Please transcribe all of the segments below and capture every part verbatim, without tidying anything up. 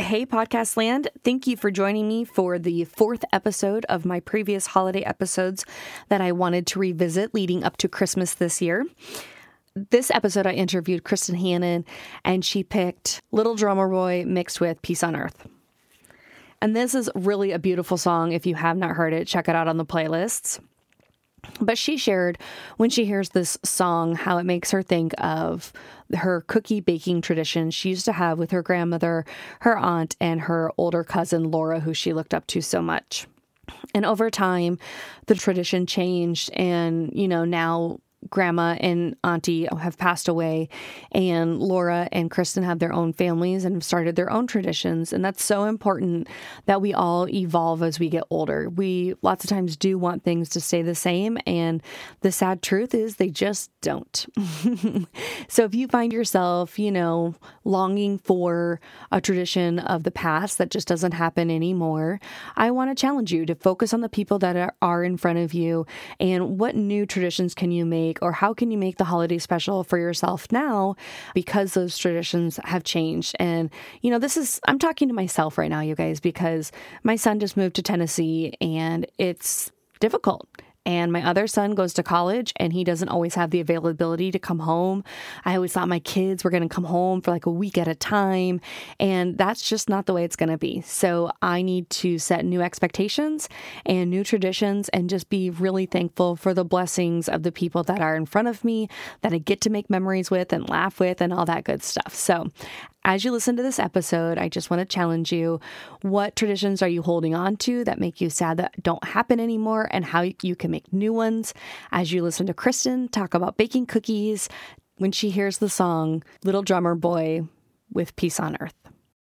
Hey, Podcast Land. Thank you for joining me for the fourth episode of my previous holiday episodes that I wanted to revisit leading up to Christmas this year. This episode, I interviewed Kristen Hannon, and she picked Little Drummer Boy mixed with Peace on Earth. And this is really a beautiful song. If you have not heard it, check it out on the playlists. But she shared when she hears this song, how it makes her think of her cookie baking tradition she used to have with her grandmother, her aunt, and her older cousin, Laura, who she looked up to so much. And over time, the tradition changed. And, you know, now Grandma and Auntie have passed away, and Laura and Kristen have their own families and have started their own traditions. And that's so important that we all evolve as we get older. We lots of times do want things to stay the same, and the sad truth is they just don't. So if you find yourself, you know, longing for a tradition of the past that just doesn't happen anymore, I want to challenge you to focus on the people that are, are in front of you, and what new traditions can you make, or how can you make the holiday special for yourself now, because those traditions have changed. And, you know, this is, I'm talking to myself right now, you guys, because my son just moved to Tennessee and it's difficult. And my other son goes to college and he doesn't always have the availability to come home. I always thought my kids were going to come home for like a week at a time. And that's just not the way it's going to be. So I need to set new expectations and new traditions and just be really thankful for the blessings of the people that are in front of me, that I get to make memories with and laugh with and all that good stuff. So as you listen to this episode, I just want to challenge you. What traditions are you holding on to that make you sad that don't happen anymore, and how you can make new ones? As you listen to Kristen talk about baking cookies when she hears the song Little Drummer Boy with Peace on Earth.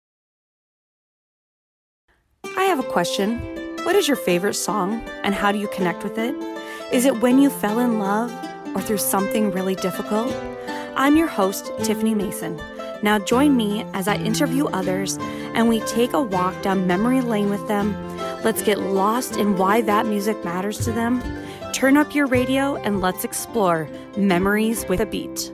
I have a question. What is your favorite song, and how do you connect with it? Is it when you fell in love or through something really difficult? I'm your host, Tiffany Mason. Now join me as I interview others and we take a walk down memory lane with them. Let's get lost in why that music matters to them. Turn up your radio and let's explore Memories with a Beat.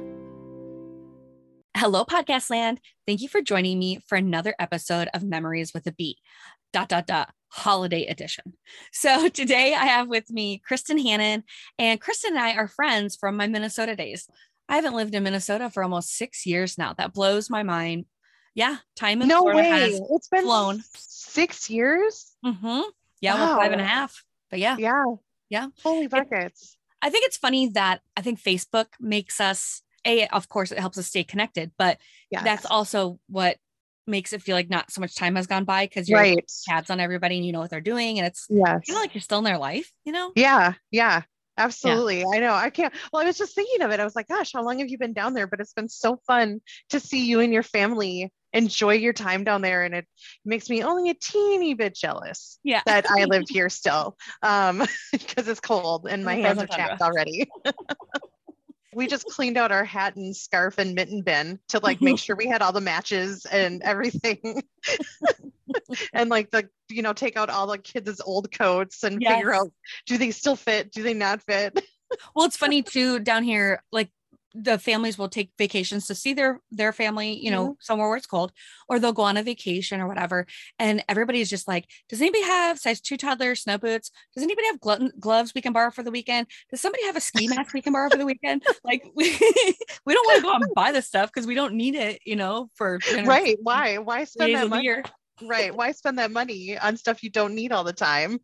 Hello, Podcast Land. Thank you for joining me for another episode of Memories with a Beat, dot, dot, dot, holiday edition. So today I have with me Kristen Hannon, and Kristen and I are friends from my Minnesota days. I haven't lived in Minnesota for almost six years now. That blows my mind. Yeah, time in no Florida way. has It's been flown. Six years? Mm-hmm. Yeah, wow. well, five and a half. But yeah. Yeah. Yeah. Holy buckets. It, I think it's funny that I think Facebook makes us, A, of course, it helps us stay connected, but yes. That's also what makes it feel like not so much time has gone by, because you're right. tabs on everybody and you know what they're doing. And it's yes. kind of like you're still in their life, you know? Yeah. Yeah. Absolutely. Yeah. I know. I can't. Well, I was just thinking of it. I was like, gosh, how long have you been down there? But it's been so fun to see you and your family enjoy your time down there. And it makes me only a teeny bit jealous yeah. that I lived here still, um, because it's cold and my hands are chapped already. We just cleaned out our hat and scarf and mitten bin to like make sure we had all the matches and everything. And like the, you know, take out all the kids' old coats and yes. figure out, do they still fit? Do they not fit? Well, it's funny too, down here, like the families will take vacations to see their, their family, you know, mm-hmm. somewhere where it's cold, or they'll go on a vacation or whatever. And everybody's just like, does anybody have size two toddler snow boots? Does anybody have glo- gloves we can borrow for the weekend? Does somebody have a ski mask we can borrow for the weekend? Like we, we don't want to go out and buy this stuff because we don't need it, you know, for right. Why, why spend that money? Year. Right. Why spend that money on stuff you don't need all the time?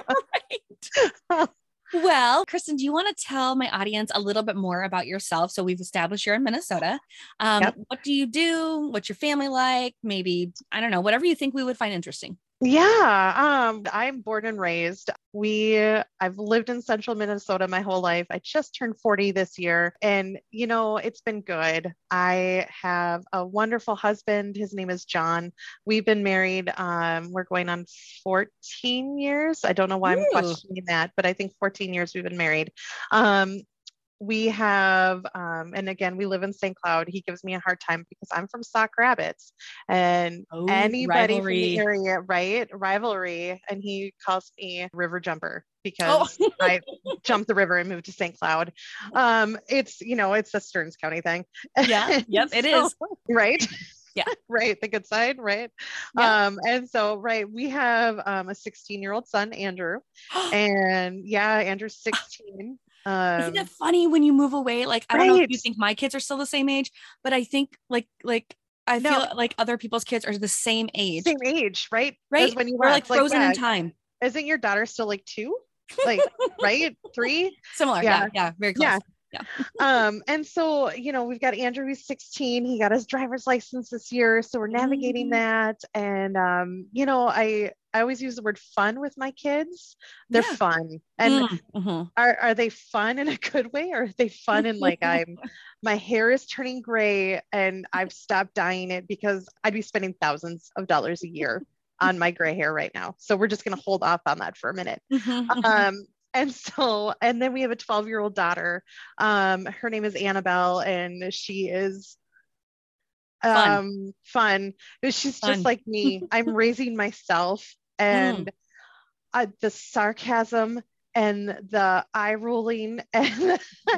Right. Well, Kristen, do you want to tell my audience a little bit more about yourself? So we've established you're in Minnesota. Um, yep. What do you do? What's your family like? Maybe, I don't know, whatever you think we would find interesting. Yeah, um, I'm born and raised. We, I've lived in central Minnesota my whole life. I just turned forty this year, and you know, it's been good. I have a wonderful husband. His name is John. We've been married. Um, we're going on fourteen years. I don't know why Ooh. I'm questioning that, but I think fourteen years we've been married. Um, We have, um, and again, we live in Saint Cloud. He gives me a hard time because I'm from Sauk Rapids, and oh, anybody rivalry. From the area, right? Rivalry. And he calls me River Jumper because oh. I jumped the river and moved to Saint Cloud. Um, it's, you know, it's a Stearns County thing. Yeah. Yep. It so, is. Right. Yeah. Right. The good side. Right. Yeah. Um, and so, right, we have um, a sixteen year old son, Andrew. And yeah, Andrew's sixteen. Isn't it Um, funny when you move away? Like, I don't know if right. you think my kids are still the same age, but I think like, like, I No, feel like other people's kids are the same age, same age, right? As right? when you We're like left. Like, frozen yeah, in time. isn't your daughter still like two? Like, right? Three? Similar. Yeah. Yeah. Yeah. Very close. Yeah. Yeah. Um, and so, you know, we've got Andrew, who's sixteen. He got his driver's license this year. So we're navigating Mhm. that. And, um, you know, I, I always use the word fun with my kids. They're Yeah. fun. And Mm-hmm. are, are they fun in a good way, or are they fun in like, I'm, my hair is turning gray and I've stopped dyeing it because I'd be spending thousands of dollars a year on my gray hair right now. So we're just going to hold off on that for a minute. Mm-hmm. Um, and so, and then we have a twelve year old daughter. Um, her name is Annabelle, and she is Fun. um, fun. She's just Fun. like me. I'm raising myself, and Mm. uh, the sarcasm and the eye rolling, and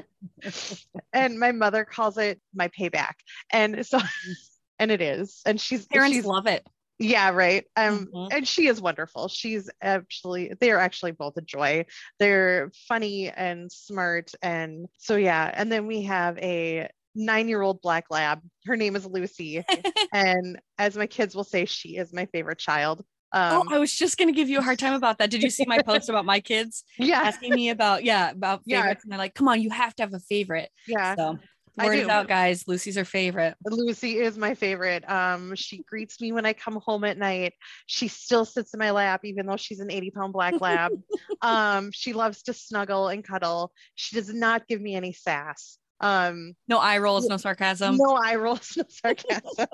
and my mother calls it my payback. And so, and it is. And she's Parents she's love it. yeah, right. Um, Mhm. and she is wonderful. She's actually, they're actually both a joy. They're funny and smart. And so, yeah. And then we have a nine year old black lab. Her name is Lucy. And as my kids will say, she is my favorite child. Oh, Um, I was just going to give you a hard time about that. Did you see my post about my kids yeah, asking me about, yeah, about Yeah. favorites? And they're like, come on, you have to have a favorite. yeah. So I word is do. out, guys. Lucy's her favorite. Lucy is my favorite. Um, she greets me when I come home at night. She still sits in my lap, even though she's an eighty pound black lab. um, she loves to snuggle and cuddle. She does not give me any sass. Um, No eye rolls, no sarcasm. no eye rolls, no sarcasm.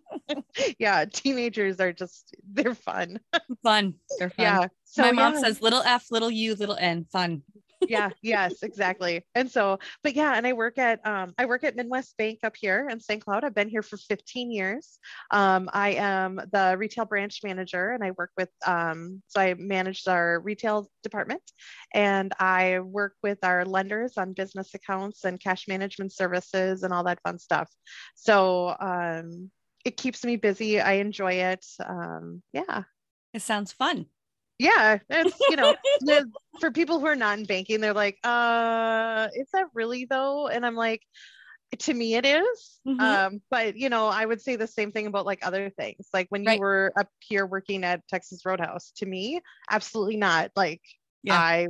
Yeah, teenagers are just, they're fun. Fun. They're fun. Yeah. So my mom yeah. says little F, little U, little N. Fun. Yeah, yes, exactly. And so, but yeah, and I work at um, I work at Midwest Bank up here in Saint Cloud. I've been here for fifteen years. Um, I am the retail branch manager, and I work with um, so I manage our retail department, and I work with our lenders on business accounts and cash management services and all that fun stuff. So um, it keeps me busy. I enjoy it. Um, yeah. It sounds fun. Yeah, it's, you know, the- for people who are not in banking, they're like, uh, is that really though? And I'm like, to me it is. Mhm. Um, but you know, I would say the same thing about like other things. Like when you Right. were up here working at Texas Roadhouse, to me, absolutely not. Like Yeah. I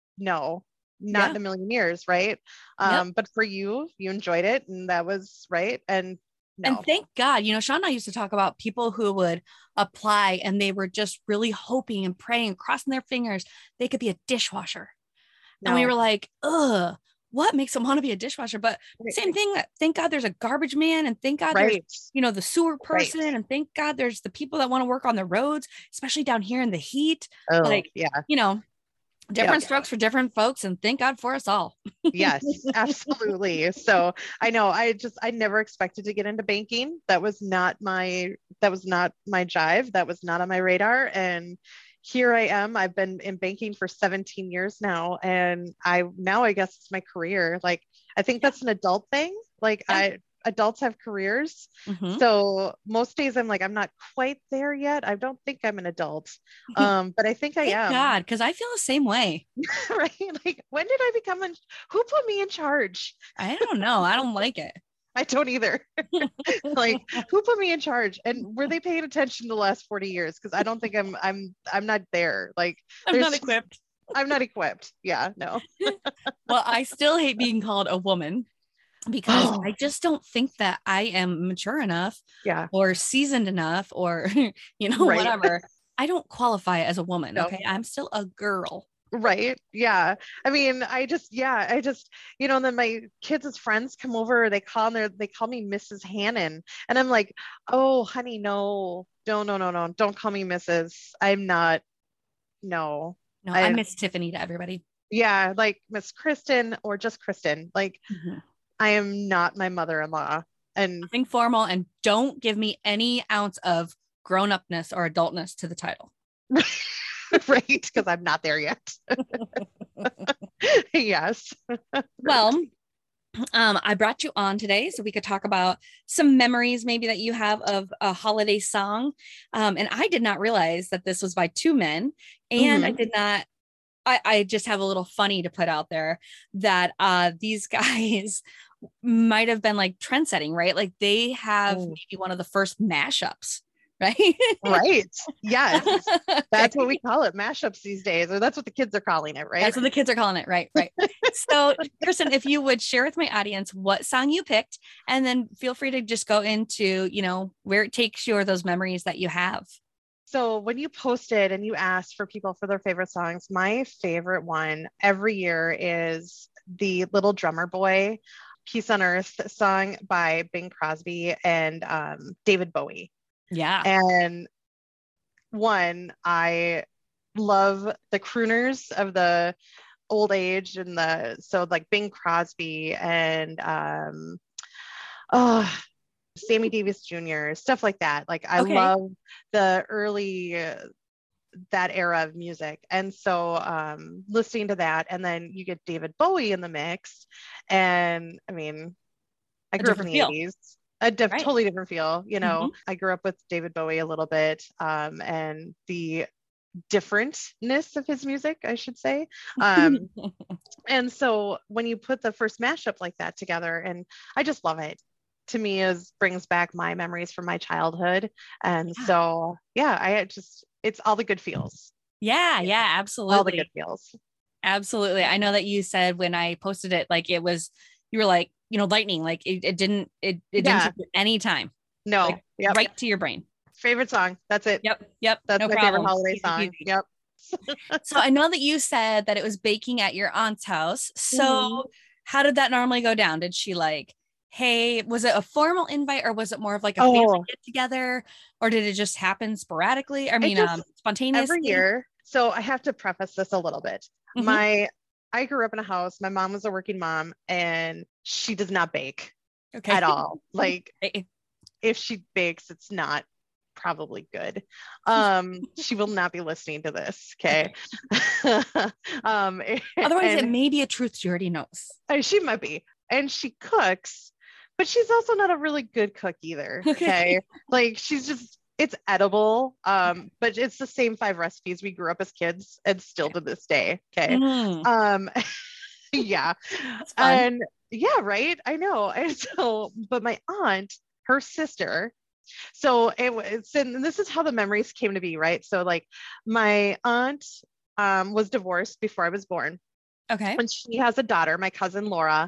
no, not Yeah. in a million years, right? Um, but for you, you enjoyed it, and that was right. And no. And thank God, you know, Sean and I used to talk about people who would apply and they were just really hoping and praying, crossing their fingers they could be a dishwasher. And we No. were like, ugh, what makes them want to be a dishwasher? But Right. same thing, thank God there's a garbage man, and thank God Right. there's, you know, the sewer person, Right. and thank God there's the people that want to work on the roads, especially down here in the heat. Oh, Like, yeah. you know, different Yep. strokes for different folks, and thank God for us all. Yes, absolutely. So I know I just I never expected to get into banking. That was not my that was not my jive. That was not on my radar. And here I am. I've been in banking for seventeen years now. And I now I guess it's my career. Like I think that's an adult thing. Like Yeah. I adults have careers. Mhm. So most days I'm like, I'm not quite there yet. I don't think I'm an adult. Um, but I think I Thank am. God, because I feel the same way. Right? Like when did I become in who put me in charge? I don't know. I don't like it. I don't either. Like who put me in charge? And were they paying attention the last forty years? Because I don't think I'm I'm I'm not there. Like I'm there's not just- equipped. I'm not equipped. Yeah, no. Well, I still hate being called a woman because I just don't think that I am mature enough Yeah. or seasoned enough or, you know, Right. whatever. I don't qualify as a woman. No. Okay. I'm still a girl. Right. Yeah. I mean, I just, yeah, I just, you know, and then my kids' friends come over, they call me, they call me Missus Hannon. And I'm like, oh, honey, no, no, no, no, no. Don't call me Missus I'm not, no. No, I- I miss Tiffany to everybody. Yeah. Like Miss Kristen or just Kristen. Like Mhm. I am not my mother-in-law. And Nothing formal, and don't give me any ounce of grown-upness or adultness to the title. right, because I'm not there yet. Yes. Well, Um, I brought you on today so we could talk about some memories maybe that you have of a holiday song. Um, and I did not realize that this was by two men, and I Mhm. did not. I, I just have a little funny to put out there that uh, these guys might have been like trend setting, right? Like they have Oh, maybe one of the first mashups, right? right. Yes. That's what we Okay. call it, mashups these days, or that's what the kids are calling it, right? That's what the kids are calling it. Right. Right. So, Kristen, if you would share with my audience what song you picked, and then feel free to just go into, you know, where it takes you or those memories that you have. So when you posted and you asked for people for their favorite songs, my favorite one every year is the Little Drummer Boy, Peace on Earth song by Bing Crosby and um, David Bowie. Yeah. And one, I love the crooners of the old age and the so like Bing Crosby and um oh Sammy Davis Junior, stuff like that. Like I Okay. love the early uh, that era of music. And so um listening to that, and then you get David Bowie in the mix. And I mean, I A grew up in different the feel. eighties. A diff- Right. totally different feel. You know, Mhm. I grew up with David Bowie a little bit, um, and the differentness of his music, I should say. Um, and so when you put the first mashup like that together, and I just love it. To me, is brings back my memories from my childhood. And Yeah. so yeah, I just it's all the good feels. Yeah. Yeah, Yeah. all the good Absolutely. feels. Absolutely. I Yeah. know that you said when I posted it, like it was, you were like, you know, lightning, like it, it didn't, it, it didn't Yeah. take you any time, No. like Yep. right to your brain. Favorite song. That's it. Yep. Yep. That's No my favorite problem. holiday Easy song. peasy. Yep. So I know that you said that it was baking at your aunt's house. So Mhm. how did that normally go down? Did she like, hey, was it a formal invite or was it more of like a family Oh, get together, or did it just happen sporadically? I it mean, just um, every spontaneously? year. So I have to preface this a little bit. Hmm. My I grew up in a house. My mom was a working mom, and she does not bake Okay. at all. Like Eh, if she bakes, it's not probably good. Um, she will not be listening to this. Okay. okay. um, Otherwise, it and may be a truth she already knows. uh, she might be, and she cooks, but she's also not a really good cook either. Okay. Okay. Like she's just, it's edible. Um, but it's the same five recipes we grew up as kids and still to this day. Okay. Mm, Um, yeah. that's fun. And yeah, right. I know. And so, but my aunt, her sister, so it was, and this is how the memories came to be, right? So like my aunt um, was divorced before I was born, Okay. and she has a daughter, my cousin Laura,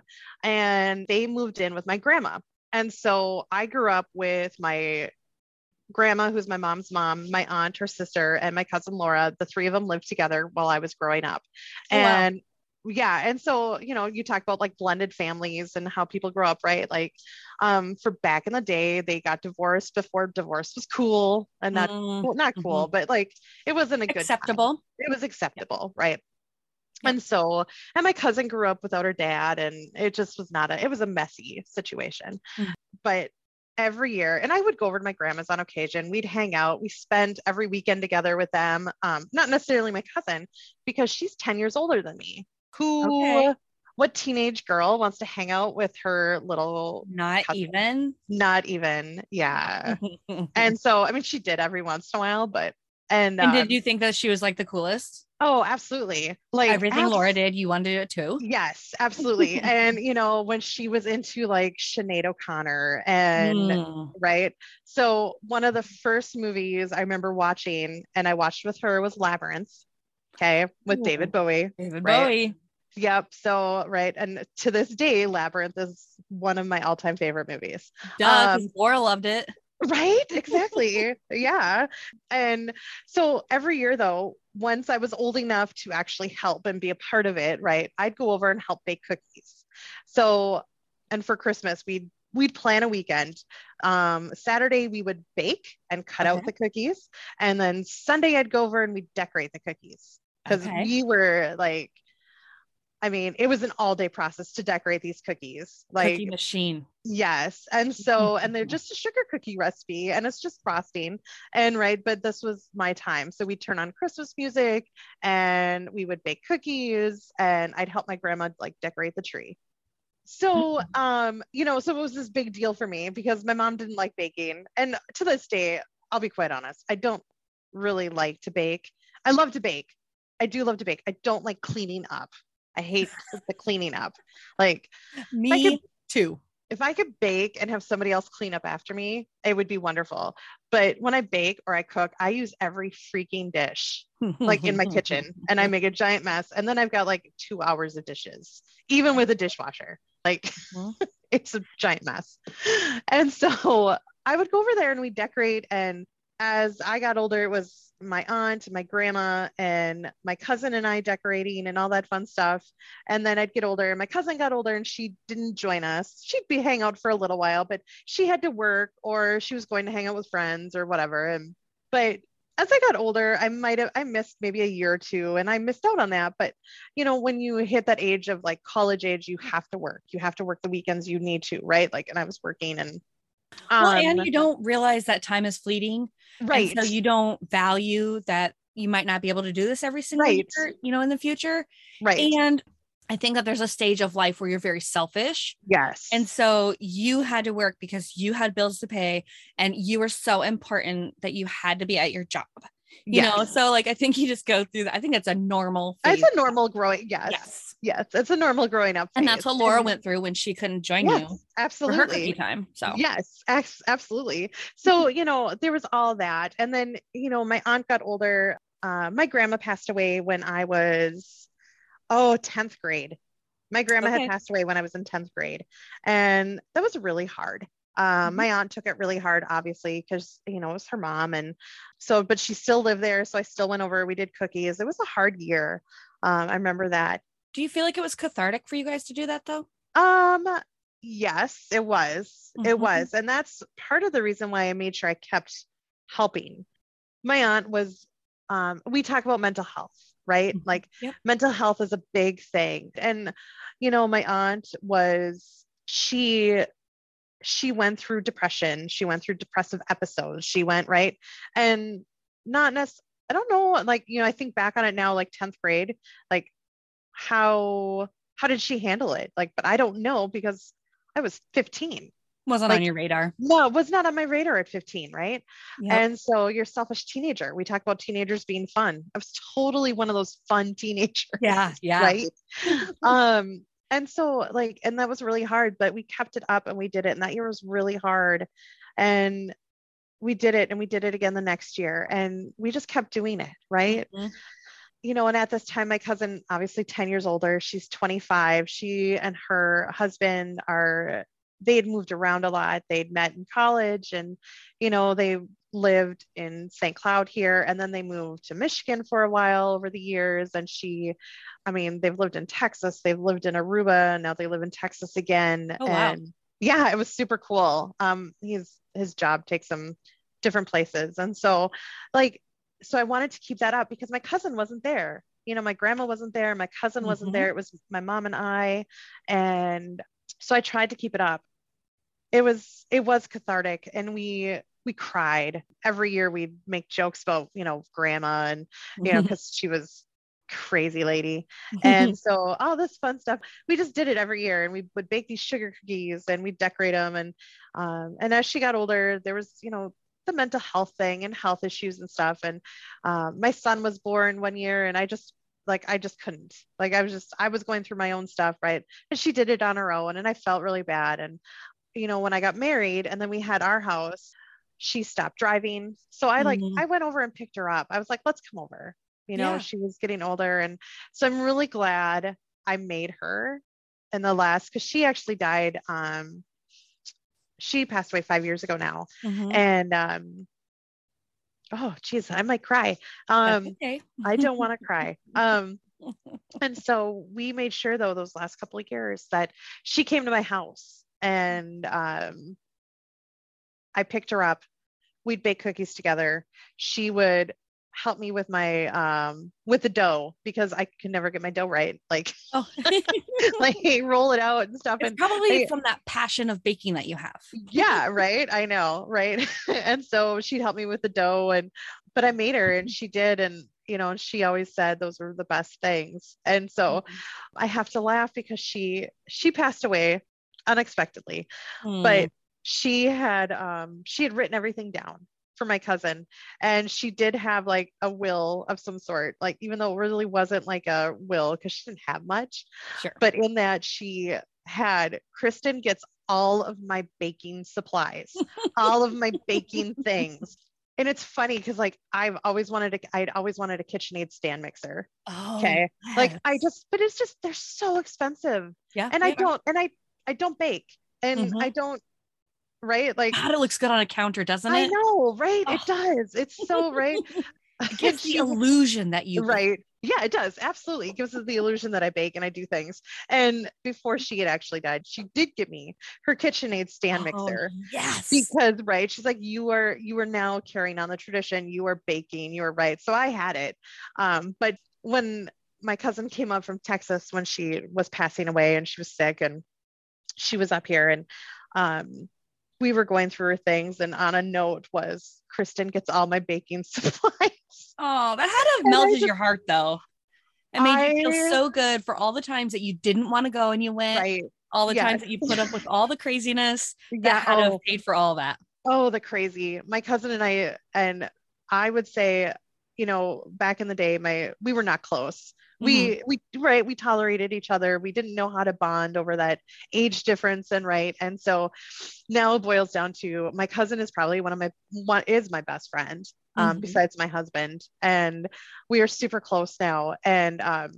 and they moved in with my grandma. And so I grew up with my grandma, who's my mom's mom, my aunt, her sister, and my cousin Laura. The three of them lived together while I was growing up. Oh, wow. And yeah, and so, you know, you talk about like blended families and how people grow up, right? Like um for back in the day, they got divorced before divorce was cool and not Mm, well, not mhm. cool, but like it wasn't a good time. Acceptable. It was Yep. acceptable, right? Yep. And so, and my cousin grew up without her dad, and it just was not a, it was a messy situation. Mm. But every year, and I would go over to my grandma's on occasion, we'd hang out, we spent every weekend together with them. Um, not necessarily my cousin, because she's ten years older than me. Who, Okay. what teenage girl wants to hang out with her little Not cousin? even. Not even, yeah. And And so, I mean, she did every once in a while, but, and, did um, you think that she was like the coolest? oh, absolutely. Like, Everything Laura abs- did, you wanted to do it too? Yes, absolutely. And you know, when she was into like Sinead O'Connor and Mm. right. So one of the first movies I remember watching and I watched with her was Labyrinth. Okay, with David Ooh, Bowie. David Right. Bowie. Yep. So right. And to this day, Labyrinth is one of my all-time favorite movies. Duh, because Um, Laura loved it. Right, exactly. Yeah. And so every year, though, once I was old enough to actually help and be a part of it, right, I'd go over and help bake cookies. So, and for Christmas, we'd we'd plan a weekend. Um, Saturday we would bake and cut Okay. out the cookies, and then Sunday I'd go over and we'd decorate the cookies because Okay. we were like, I mean, it was an all day process to decorate these cookies. Cookie Like machine. yes. And so, and they're just a sugar cookie recipe and it's just frosting. And right, but this was my time. So we'd turn on Christmas music and we would bake cookies and I'd help my grandma like decorate the tree. So, um, you know, so it was this big deal for me because my mom didn't like baking. And to this day, I'll be quite honest, I don't really like to bake. I love to bake. I do love to bake. I don't like cleaning up. I hate the cleaning up. Like, Me if I could, too. if I could bake and have somebody else clean up after me, it would be wonderful. But when I bake or I cook, I use every freaking dish like in my kitchen, and I make a giant mess. And then I've got like two hours of dishes, even with a dishwasher. Like it's a giant mess. And so I would go over there and we decorate. And as I got older, it was my aunt, my grandma, and my cousin and I decorating and all that fun stuff. And then I'd get older and my cousin got older and she didn't join us. She'd be hang out for a little while, but she had to work or she was going to hang out with friends or whatever. And but as I got older, I might have, I missed maybe a year or two and I missed out on that. But, you know, when you hit that age of like college age, you have to work, you have to work the weekends you need to, right? Like, and I was working and, um, well, and you don't realize that time is fleeting. right. And so you don't value that you might not be able to do this every single right. year, you know, in the future. Right. And I think that there's a stage of life where you're very selfish. Yes. And so you had to work because you had bills to pay and you were so important that you had to be at your job. You yes. know, so like I think you just go through that. I think it's a normal phase. It's a normal growing. Yes. Yes. Yes. It's a normal growing up phase. And that's what Laura and, went through when she couldn't join yes, you. Absolutely. For her cookie time. So yes, ex- absolutely. So, you know, there was all that. And then, you know, my aunt got older. Uh, my grandma passed away when I was, oh, tenth grade. My grandma okay. had passed away when I was in tenth grade. And that was really hard. Um, mm-hmm. My aunt took it really hard, obviously, because, you know, it was her mom. And so, but she still lived there. So I still went over, we did cookies. It was a hard year. Um, I remember that. Do you feel like it was cathartic for you guys to do that though? Um, yes, it was. Mm-hmm. It was. And that's part of the reason why I made sure I kept helping. My aunt was, um, we talk about mental health, right? Mm-hmm. Like yep. mental health is a big thing. And, you know, my aunt was, she, she went through depression. She went through depressive episodes. She went, right. And not necessarily, I don't know, like, you know, I think back on it now, like tenth grade, like how, how did she handle it? Like, but I don't know because I was fifteen. Wasn't like, on your radar. No, it was not on my radar at fifteen. Right. Yep. And so you're a selfish teenager. We talk about teenagers being fun. I was totally one of those fun teenagers. Yeah. Yeah. Right. um, And so like, and that was really hard, but we kept it up and we did it. And that year was really hard. And we did it and we did it again the next year. And we just kept doing it. Right. Mm-hmm. You know, and at this time, my cousin, obviously ten years older, she's twenty-five. She and her husband are, they had moved around a lot. They'd met in college and, you know, they lived in Saint Cloud here. And then they moved to Michigan for a while over the years. And she, I mean, they've lived in Texas, they've lived in Aruba, and now they live in Texas again. Oh, wow. And yeah, it was super cool. Um, he's, his job takes him different places. And so like, so I wanted to keep that up because my cousin wasn't there. You know, my grandma wasn't there. My cousin wasn't mm-hmm. there. It was my mom and I. And so I tried to keep it up. It was, it was cathartic. And we, we cried every year. We'd make jokes about, you know, grandma and, you know, cause she was crazy lady. And so all this fun stuff, we just did it every year and we would bake these sugar cookies and we'd decorate them. And, um, and as she got older, there was, you know, the mental health thing and health issues and stuff. And, um, my son was born one year and I just, like, I just couldn't, like, I was just, I was going through my own stuff. Right. And she did it on her own and I felt really bad. And, you know, when I got married and then we had our house, she stopped driving. So I like, mm-hmm. I went over and picked her up. I was like, let's come over, you know, yeah. She was getting older. And so I'm really glad I made her in the last, cause she actually died. Um, she passed away five years ago now. Mm-hmm. And, um, oh geez, I might cry. Um, okay. I don't want to cry. Um, and so we made sure though, those last couple of years that she came to my house and, um, I picked her up. We'd bake cookies together. She would help me with my, um, with the dough because I could never get my dough right. Like, oh. like roll it out and stuff. It's and probably I, from that passion of baking that you have. Yeah. Right. I know. Right. And so she'd help me with the dough and, but I made her and she did. And, you know, and she always said those were the best things. And so Mhm. I have to laugh because she, she passed away unexpectedly, Mm. but she had, um, she had written everything down for my cousin. And she did have like a will of some sort, like, even though it really wasn't like a will because she didn't have much, Sure. but in that she had, Kristen gets all of my baking supplies, all of my baking things. And it's funny because like I've always wanted to, I'd always wanted a KitchenAid stand mixer. Oh, Okay. Like I yes. just, but it's just, they're so expensive. Yeah. And they I are. don't, and I, I don't bake and Mhm. I don't, right? Like, God, it looks good on a counter, doesn't I it? know, right? It Oh. does. It's so right. It And gives the she, illusion that you bake. right. Yeah, it does. Absolutely. It gives us the illusion that I bake and I do things. And before she had actually died, she did give me her KitchenAid stand Oh, mixer yes. because, right. She's like, you are, you are now carrying on the tradition. You are baking. You are right. So I had it. Um, but when my cousin came up from Texas, when she was passing away and she was sick and she was up here and, um, we were going through her things, and on a note was, Kristen gets all my baking supplies. Oh, that had to have And I melted just- your heart though. It made you feel I- so good for all the times that you didn't want to go and you went, Right. all the Yes. times that you put up with all the craziness that Yeah. had to have Oh, paid for all that. oh, the crazy. My cousin and I, and I would say, you know, back in the day, my we were not close. We we right, we tolerated each other. We didn't know how to bond over that age difference, and right. And so now it boils down to, my cousin is probably one of my one is my best friend, um, Mhm. besides my husband. And we are super close now. And um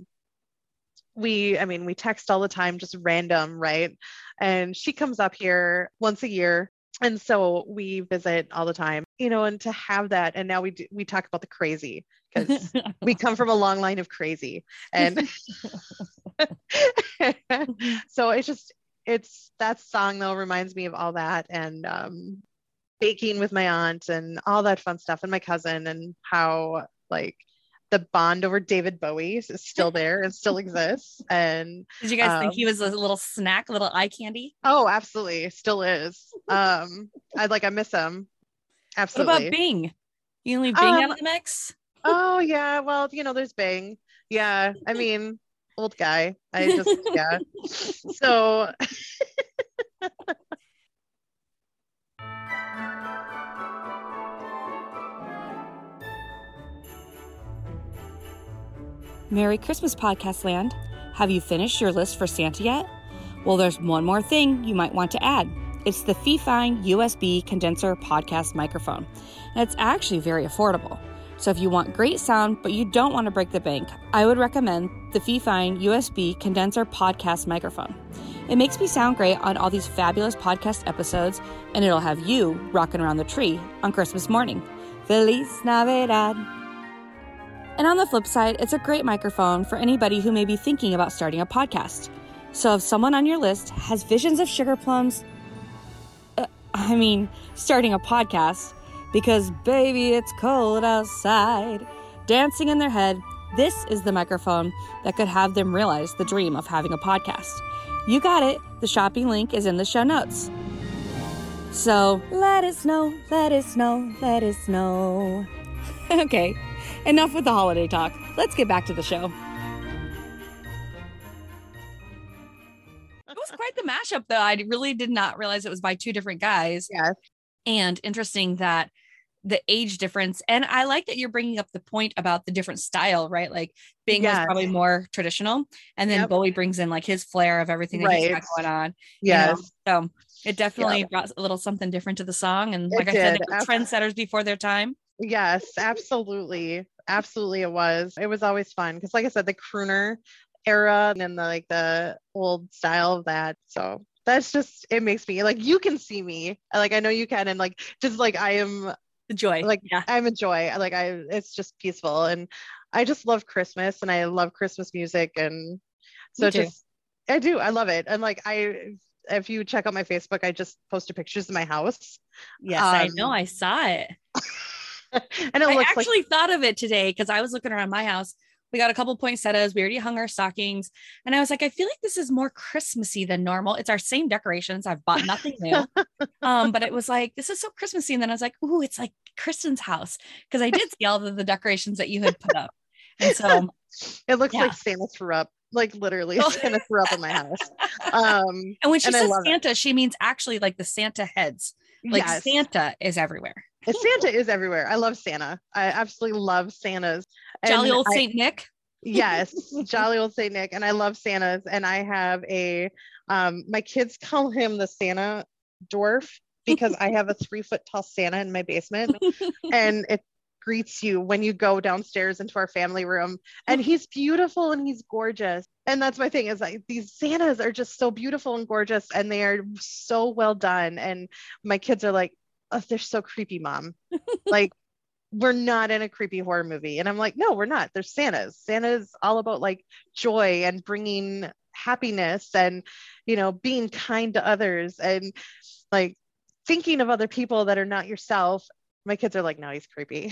we, I mean, we text all the time, just random, right? And she comes up here once a year. And so we visit all the time, you know, and to have that. And now we do, we talk about the crazy because we come from a long line of crazy. And so it's just, it's, that song though reminds me of all that. And um, baking with my aunt and all that fun stuff, and my cousin, and how like the bond over David Bowie is still there and still exists. And Did you guys um, think he was a little snack, a little eye candy? oh, absolutely, still is. Um, I like, I miss him. What Absolutely. about Bing? You can leave Bing Um, out of the mix? Oh yeah, well, you know, there's Bing. Yeah, I mean, old guy. I just yeah. So Merry Christmas, Podcast Land. Have you finished your list for Santa yet? Well, there's one more thing you might want to add. It's the Fifine U S B condenser podcast microphone. And it's actually very affordable. So if you want great sound, but you don't want to break the bank, I would recommend the Fifine U S B condenser podcast microphone. It makes me sound great on all these fabulous podcast episodes, and it'll have you rocking around the tree on Christmas morning. Feliz Navidad. And on the flip side, it's a great microphone for anybody who may be thinking about starting a podcast. So if someone on your list has visions of sugar plums, uh, I mean, starting a podcast, because baby, it's cold outside, dancing in their head, this is the microphone that could have them realize the dream of having a podcast. You got it. The shopping link is in the show notes. So let us know, let us know, let us know. Okay, enough with the holiday talk. Let's get back to the show. It was quite the mashup, though. I really did not realize it was by two different guys. yes, And interesting that the age difference. And I like that you're bringing up the point about the different style, right? Like Bing was Yes. probably more traditional. And then Yep. Bowie brings in like his flair of everything that he's got Right. going on. you know? yes, So it definitely brought a little something different to the song. And It like I said, did. they were Ab- trendsetters before their time. yes, absolutely, absolutely. It was. It was always fun because, like I said, the crooner era and then the like the old style of that. So that's just, it makes me like, you can see me, like I know you can, and like just like I am The joy. like yeah. I'm a joy. Like I, it's just peaceful, and I just love Christmas, and I love Christmas music, and so Me too. just I do. I love it, and like I, if you check out my Facebook, I just posted pictures of my house, Yes, I um, know. I saw it. and it I looks actually thought of it today because I was looking around my house We got a couple poinsettias. We already hung our stockings. And I was like, I feel like this is more Christmassy than normal. It's our same decorations. I've bought nothing new. um, but it was like, this is so Christmassy. And then I was like, ooh, it's like Kristen's house. Because I did see all of the decorations that you had put up. And so it looks yeah. like Santa threw up. Like literally Santa threw up in my house. Um, and when she and says Santa, it. she means actually like the Santa heads. Like yes. Santa is everywhere. Santa is everywhere. I love Santa. I absolutely love Santas. And Jolly old I, Saint Nick. Yes, jolly old Saint Nick. And I love Santas. And I have a, um, my kids call him the Santa dwarf because I have a three foot tall Santa in my basement. And it greets you when you go downstairs into our family room. And he's beautiful and he's gorgeous. And that's my thing is like these Santas are just so beautiful and gorgeous and they are so well done. And my kids are like, oh, they're so creepy, Mom. Like, we're not in a creepy horror movie. And I'm like, no, we're not. They're Santas. Santa's all about like joy and bringing happiness and, you know, being kind to others and like thinking of other people that are not yourself. My kids are like, no, he's creepy.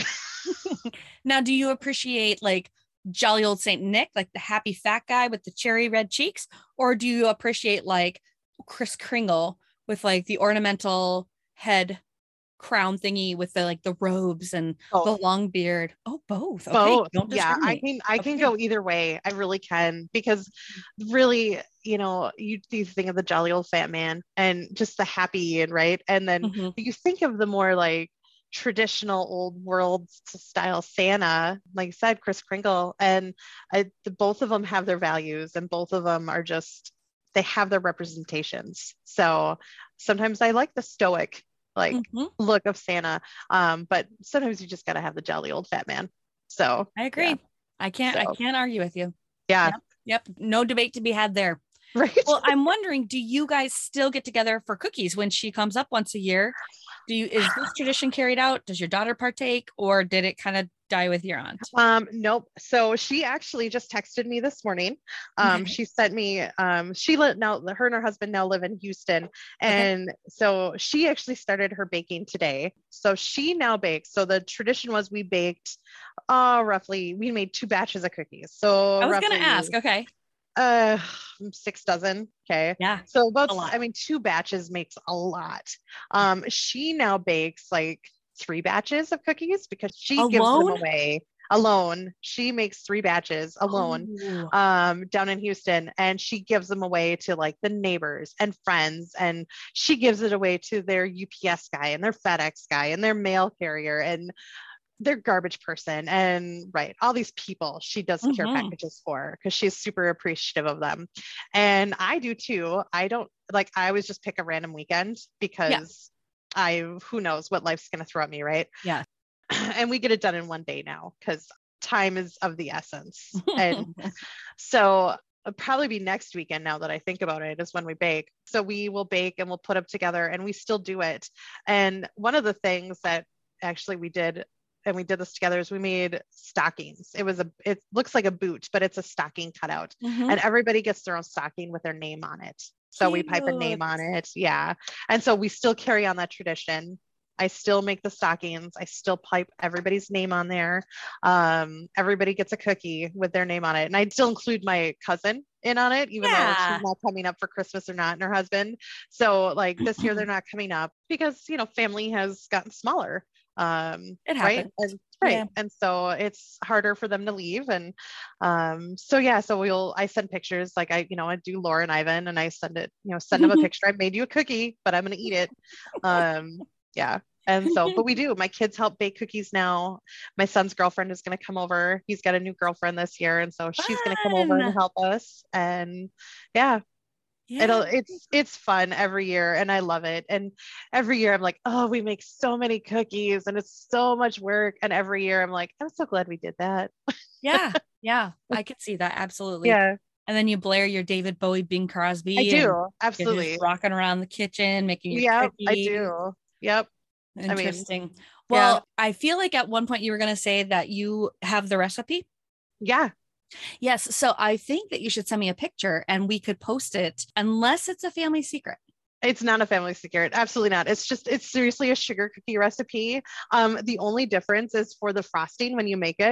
Now, do you appreciate like jolly old Saint Nick, like the happy fat guy with the cherry red cheeks? Or do you appreciate like Kris Kringle with like the ornamental head crown thingy with the like the robes and both. The long beard? Oh, both. Okay. Both. Don't yeah, I can I can okay. go either way. I really can because really, you know, you do think of the jolly old fat man and just the happy and right, and then mm-hmm. you think of the more like traditional old world style Santa, like I said, Kris Kringle, and I, the, both of them have their values and both of them are just they have their representations. So sometimes I like the stoic like mm-hmm. look of Santa. Um, but sometimes you just got to have the jolly old fat man. So I agree. Yeah. I can't, so. I can't argue with you. Yeah. Yep. yep. No debate to be had there. Right. Well, I'm wondering, do you guys still get together for cookies when she comes up once a year? Do you, is this tradition carried out? Does your daughter partake or did it kind of die with your aunt? Um, nope. So she actually just texted me this morning. Um, okay. She sent me, um, she let now her and her husband now live in Houston. And okay. so she actually started her baking today. So she now bakes. So the tradition was we baked, uh, roughly, we made two batches of cookies. So I was going to ask, okay. Uh, six dozen. Okay. Yeah. So about, I mean, two batches makes a lot. Um, she now bakes like three batches of cookies because she alone? gives them away alone. She makes three batches alone, oh. um, down in Houston, and she gives them away to like the neighbors and friends. And she gives it away to their U P S guy and their FedEx guy and their mail carrier and their garbage person and right all these people she does mm-hmm. care packages for because she's super appreciative of them, and I do too. I don't like I always just pick a random weekend because yeah. I who knows what life's going to throw at me, right? Yeah. And we get it done in one day now because time is of the essence. And so it'll probably be next weekend now that I think about it is when we bake. So we will bake and we'll put them together and we still do it. And one of the things that actually we did and we did this together is we made stockings. It was a, it looks like a boot, but it's a stocking cutout mm-hmm. and everybody gets their own stocking with their name on it. So Cute. We pipe a name on it. Yeah. And so we still carry on that tradition. I still make the stockings. I still pipe everybody's name on there. Um, everybody gets a cookie with their name on it. And I still include my cousin in on it, even yeah. though she's not coming up for Christmas or not, and her husband. So like this year they're not coming up because, you know, family has gotten smaller. Um, it right. happens. And, right. Yeah. And so it's harder for them to leave. And, um, so yeah, so we'll, I send pictures, like I, you know, I do Laura and Ivan and I send it, you know, send them a picture. I made you a cookie, but I'm going to eat it. Um, yeah. And so, but we do, my kids help bake cookies now. My son's girlfriend is going to come over. He's got a new girlfriend this year. And so she's going to come over and help us. And yeah. Yeah. It'll it's it's fun every year and I love it. And every year I'm like, oh, we make so many cookies and it's so much work. And every year I'm like, I'm so glad we did that. Yeah. Yeah. I could see that. Absolutely. Yeah. And then you blare your David Bowie, Bing Crosby. I do. Absolutely. You're just rocking around the kitchen, making your Yep, cookies. I do. Yep. Interesting. I mean, well, yeah. I feel like at one point you were going to say that you have the recipe. Yeah. Yes. So I think that you should send me a picture and we could post it unless it's a family secret. It's not a family secret. Absolutely not. It's just, it's seriously a sugar cookie recipe. Um, the only difference is for the frosting when you make it,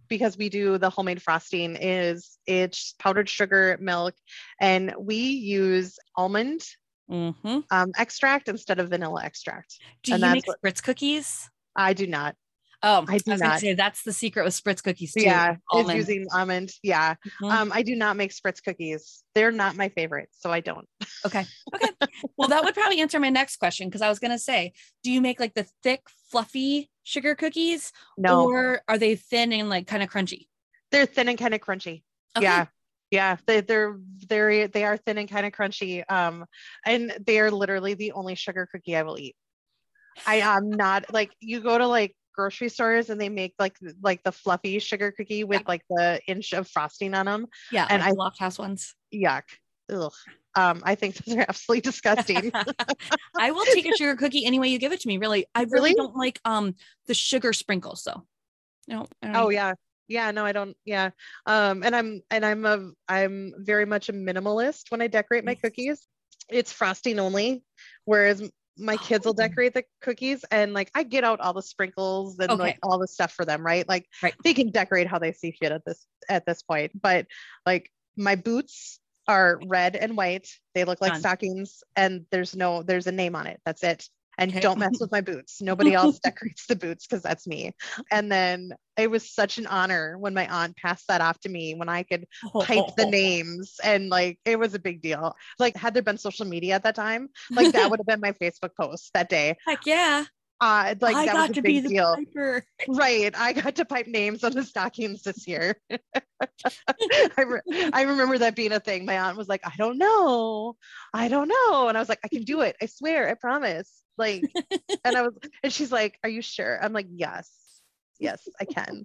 because we do the homemade frosting, is it's powdered sugar, milk, and we use almond Mm-hmm. um, extract instead of vanilla extract. Do And you that's make what- Spritz cookies? I do not. Oh, I do was gonna not. say that's the secret with Spritz cookies too. Yeah, is almond. using almond. Yeah. Mhm. Um, I do not make Spritz cookies. They're not my favorite, so I don't. Okay. Okay. Well, that would probably answer my next question, because I was going to say, do you make like the thick, fluffy sugar cookies, No, or are they thin and like kind of crunchy? they're thin and kind of crunchy. Okay. Yeah. Yeah, they, they're very they are thin and kind of crunchy. Um, and they are literally the only sugar cookie I will eat. I am not like, you go to like grocery stores and they make like like the fluffy sugar cookie with Yeah. like the inch of frosting on them. Yeah. And like I- the Loft House ones. Yuck. Ugh. Um, I think those are absolutely disgusting. I will take a sugar cookie any way you give it to me. Really. I really, Really? don't like um the sugar sprinkles though. No. I don't Oh eat- yeah. Yeah, no, I don't. Yeah. Um, and I'm and I'm a I'm very much a minimalist when I decorate my Yes. cookies. It's frosting only, whereas my kids will Oh. decorate the cookies, and like I get out all the sprinkles and Okay. like all the stuff for them, right? Like Right. they can decorate how they see fit at this at this point. But like my boots are red and white. They look like Done. stockings, and there's no there's a name on it. That's it. And Okay. don't mess with my boots. Nobody else decorates the boots because that's me. And then it was such an honor when my aunt passed that off to me, when I could type the names, and like it was a big deal. Like had there been social media at that time, like that would have been my Facebook post that day. Heck yeah. Uh, like I that got was to a be big the deal. piper. Right. I got to pipe names on the stockings this year. I, re- I remember that being a thing. My aunt was like, I don't know. I don't know. And I was like, I can do it. I swear. I promise. Like, and I was, and she's like, are you sure? I'm like, yes, yes, I can.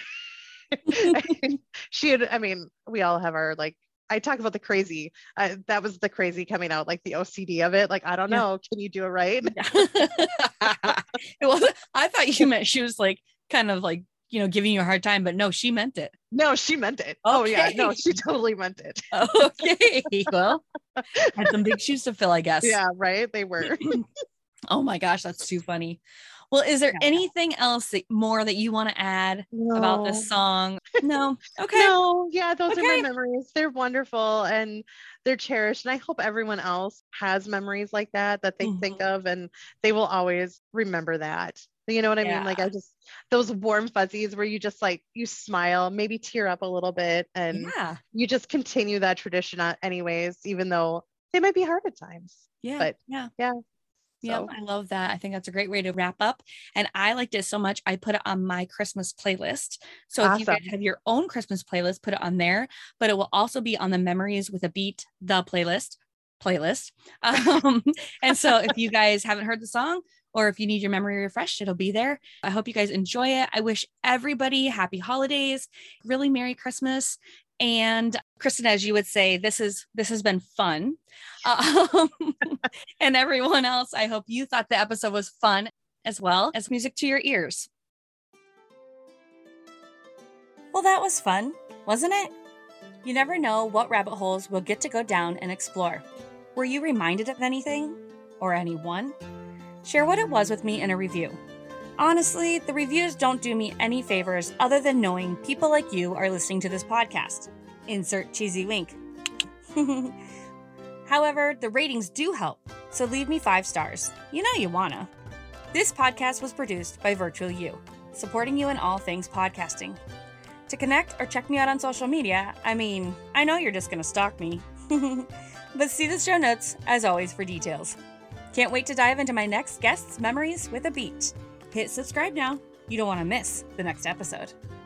She had, I mean, we all have our, like, I talk about the crazy, uh, that was the crazy coming out, like the O C D of it. Like, I don't Yeah. know. Can you do it right? It wasn't, I thought you meant she was like kind of like, you know, giving you a hard time, but no, she meant it. No, she meant it. Oh yeah. No, Okay. she totally meant it. Okay. Well, had some big shoes to fill, I guess. Yeah. Right. They were. Oh my gosh, that's too funny. Well, is there Yeah. anything else that, more that you want to add about No. this song? No. Okay. No, yeah, those are Okay. my memories. They're wonderful and they're cherished. And I hope everyone else has memories like that that they think of, and they will always remember that. You know what I mean? Like, I just, those warm fuzzies where you just like, you smile, maybe tear up a little bit, and Yeah. you just continue that tradition on- anyways, even though they might be hard at times. Yeah. But yeah. yeah. Yeah, So- I love that. I think that's a great way to wrap up. And I liked it so much, I put it on my Christmas playlist. So if you guys Awesome. have your own Christmas playlist, put it on there. But it will also be on the Memories with a Beat, the playlist playlist. Um, and so if you guys haven't heard the song, or if you need your memory refreshed, it'll be there. I hope you guys enjoy it. I wish everybody happy holidays, really Merry Christmas. And Kristen, as you would say, this is this has been fun. Um, and everyone else, I hope you thought the episode was fun as well as music to your ears. Well, that was fun, wasn't it? You never know what rabbit holes we'll get to go down and explore. Were you reminded of anything or anyone? Share what it was with me in a review. Honestly, the reviews don't do me any favors other than knowing people like you are listening to this podcast. Insert cheesy wink. However, the ratings do help, so leave me five stars. You know you wanna. This podcast was produced by Virtual You, supporting you in all things podcasting. To connect or check me out on social media, I mean, I know you're just gonna stalk me. But see the show notes, as always, for details. Can't wait to dive into my next guest's memories with a beat. Hit subscribe now. You don't want to miss the next episode.